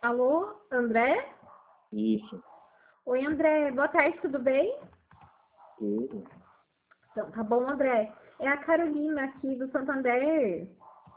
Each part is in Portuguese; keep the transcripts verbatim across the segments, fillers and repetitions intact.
Alô, André? Isso. Oi, André. Boa tarde, tudo bem? Tudo. Então, tá bom, André. É a Carolina aqui do Santander.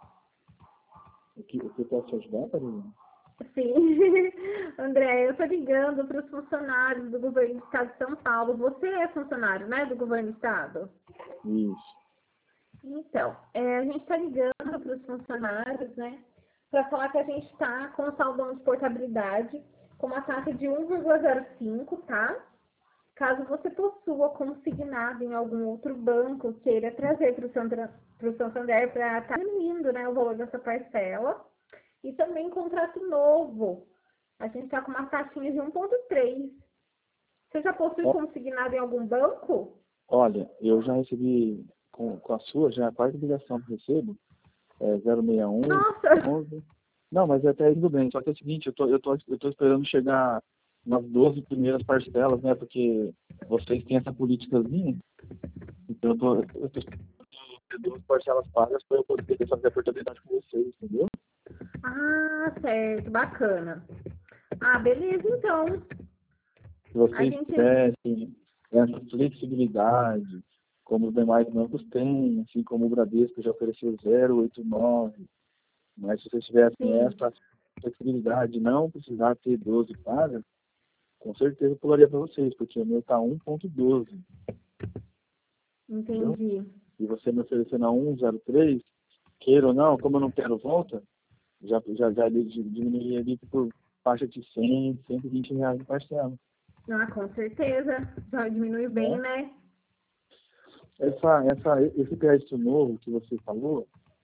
O que, o que eu posso te ajudar, Carolina? Sim. André, eu tô ligando para os funcionários do governo do estado de São Paulo. Você é funcionário, né, do governo do estado? Isso. Então, é, a gente está ligando para os funcionários, né, para falar que a gente está com o saldão de portabilidade com uma taxa de um vírgula zero cinco, tá? Caso você possua consignado em algum outro banco, queira trazer para o Santander para estar diminuindo, né, o valor dessa parcela. E também contrato novo. A gente está com uma taxinha de um vírgula três. Você já possui Ó, consignado em algum banco? olha, eu já recebi com, com a sua, já a quarta ligação que eu recebo, é zero seis um, Nossa! onze. Não, mas até aí tudo bem. Só que é o seguinte, eu tô, eu tô, eu tô esperando chegar nas doze primeiras parcelas, né? Porque vocês têm essa politicazinha. Então eu tô, eu tô esperando ter duas parcelas pagas para eu poder fazer a portabilidade com vocês, entendeu? Ah, certo. Bacana. Ah, beleza, então. Se A vocês gente... tivessem essa flexibilidade, como os demais bancos têm, assim como o Bradesco já ofereceu zero vírgula oitenta e nove, mas se vocês tivessem Sim, essa flexibilidade de não precisar ter doze pagas, com certeza eu pularia para vocês, porque o meu está um ponto doze, entendeu? entendi. E você me oferecendo a um vírgula zero três, queira ou não, como eu não quero volta, já, já, já diminuiria ali por faixa de cem, cento e vinte reais de parcela, Ah, com certeza. Já diminui bem, né? né? Essa, essa, esse crédito novo que você falou,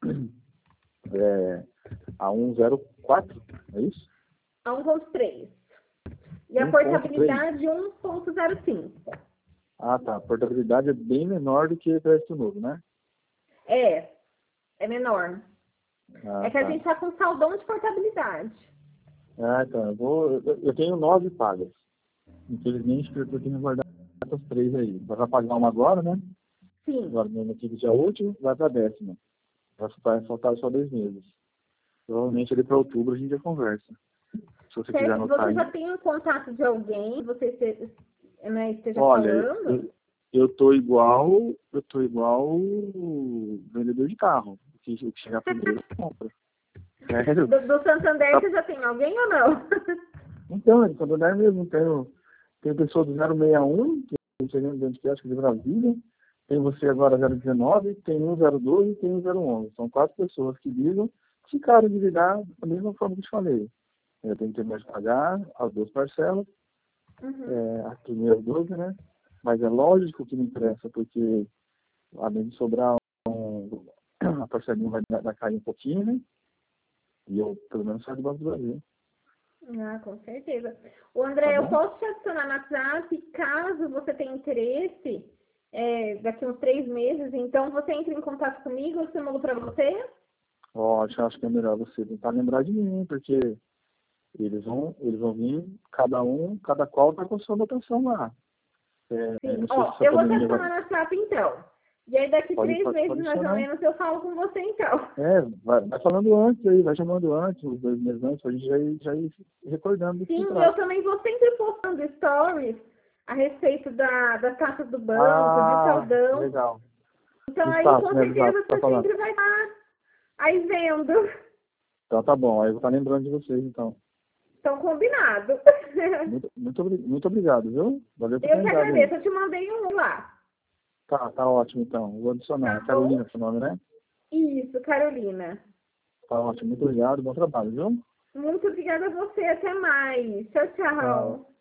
é a um vírgula zero quatro, é isso? A um vírgula três. E a um ponto três. portabilidade um vírgula zero cinco. Ah, tá. A portabilidade é bem menor do que crédito novo, né? É, é menor. Ah, É que a tá. gente está com saldão de portabilidade. Ah, tá. Eu, vou, eu, eu tenho nove pagas. Infelizmente, eu tenho que guardar essas três aí. Vai pagar uma agora, né? Sim. Agora, mesmo aqui, dia último, vai para a décima. Vai faltar só dois meses. Provavelmente, ali para outubro, a gente já conversa. Se você quiser Certo. anotar Você aí. já tem um contato de alguém que você esteja, né, esteja Olha, falando? eu, eu tô igual, eu tô igual o vendedor de carro. O que o que chegar primeiro, compra. Sério? Do, do Santander, Tá. você já tem alguém ou não? Então, é de Santander mesmo. Tenho, tenho pessoa do zero seis um, que eu não sei nem de onde que é, acho que de Brasília. Tem você agora zero dezenove, tem um zero doze e tem um zero onze. São quatro pessoas que ligam, ficaram de ligar da mesma forma que eu te falei. Eu tenho que terminar de pagar as duas parcelas, Uhum. é, a primeira doze, né? Mas é lógico que me interessa, porque além de sobrar um, a parcelinha vai, vai cair um pouquinho, né? E eu, pelo menos, saio do Banco do Brasil, Ah, com certeza. O tá André, eu bom? posso te adicionar no WhatsApp, caso você tenha interesse, é, daqui uns três meses, então você entra em contato comigo, eu simulo para você? Ó, acho, acho que é melhor você tentar lembrar de mim, porque eles vão, eles vão vir, cada um, cada qual tá com sua anotação lá. É, Sim. não sei se Ó, essa eu vou te pandemia vai... adicionar no WhatsApp, então. E aí, daqui Pode, três pode, meses, pode mais ou adicionar. menos, eu falo com você, então. É, vai, vai falando antes aí, vai chamando antes, os dois meses antes, pra gente já ir, já ir recordando do que Sim, se eu trata. também vou sempre postando stories a respeito da, das taxas do banco, de Ah, saldão. legal. Então Do aí, status, com né, do status, certeza, que tá você falando. sempre vai estar aí vendo. Então tá bom, aí eu vou estar lembrando de vocês, então. Então, combinado. Muito, muito, obri- muito obrigado, viu? Valeu por ter Eu que ligado aí. agradeço. Eu te mandei um lá. Tá, tá ótimo, então. Vou Tá adicionar. bom? Carolina, seu nome, né? Isso, Carolina. Tá ótimo, muito obrigado, bom trabalho, viu? Muito obrigada a você. Até mais. Tchau, Tchau. tchau.